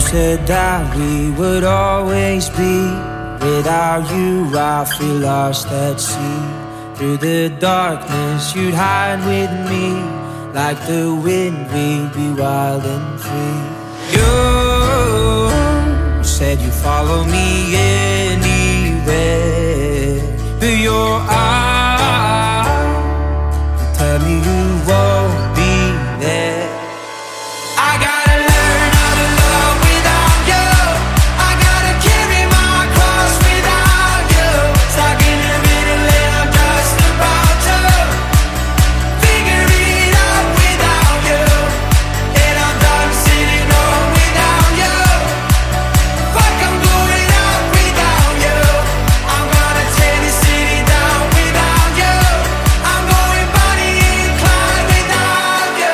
said that we would always be. Without you I feel lost at sea. Through the darkness you'd hide with me. Like the wind we'd be wild and free. You said you'd follow me anywhere. But your eyes tell me you won't be there. I gotta learn how to love without you. I gotta carry my cross without you. Stuck in the middle and I'm just about to figure it out without you. And I'm done sitting home without you. Fuck, I'm going out without you. I'm gonna tear this city down without you. I'm going Bonnie and Clyde without you.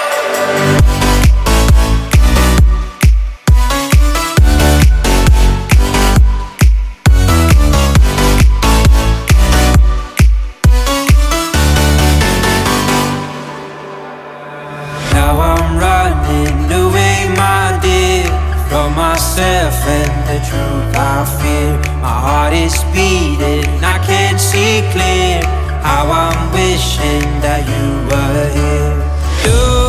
Now I'm running away, my dear, from myself and the truth I fear. My heart is beating, I can't see clear. How I'm wishing that you were here. You